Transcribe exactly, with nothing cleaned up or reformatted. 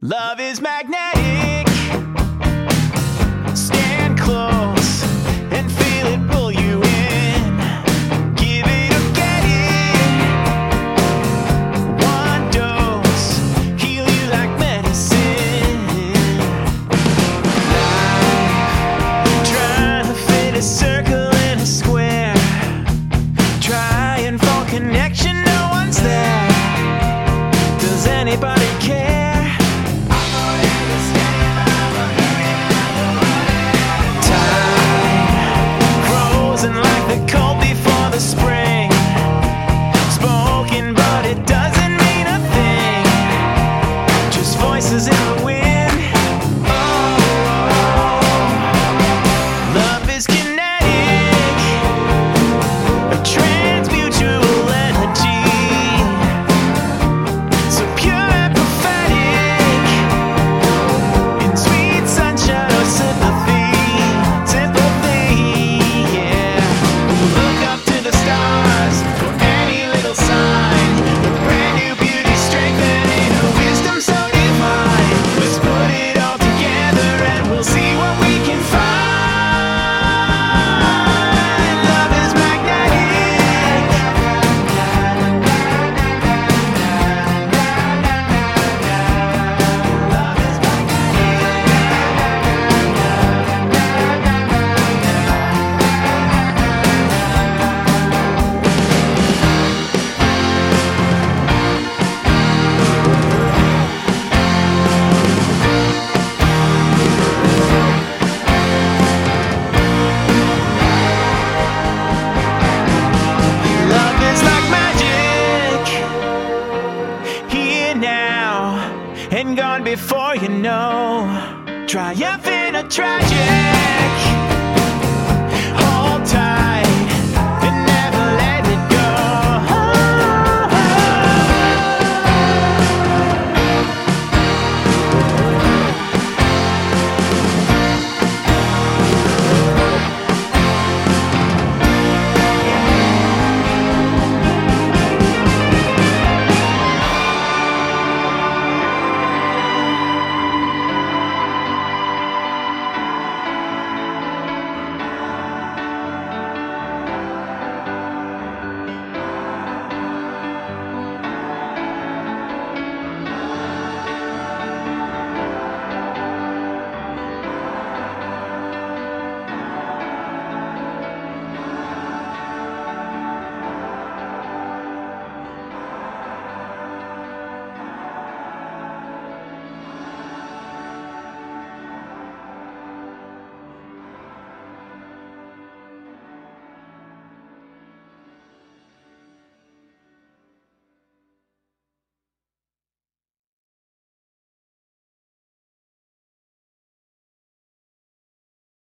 Love is magnetic. Stand close and feel it pull you in. Give it or get it. One dose, heal you like medicine. Life, trying to fit a circle in a square. Trying for connection, no one's there. Does anybody care? Spring spoken, but it doesn't mean a thing. Just voices in the wind. Oh, love is kinetic, a transmutual energy, so pure and prophetic, in sweet sunshine of sympathy, sympathy, yeah. Look up to the stars for any little sign. A brand new beauty strengthening a wisdom so divine. Let's put it all together and we'll see what we can find. Love is magnetic. Love is Love is like magic, here now and gone before you know. Triumphant or tragic.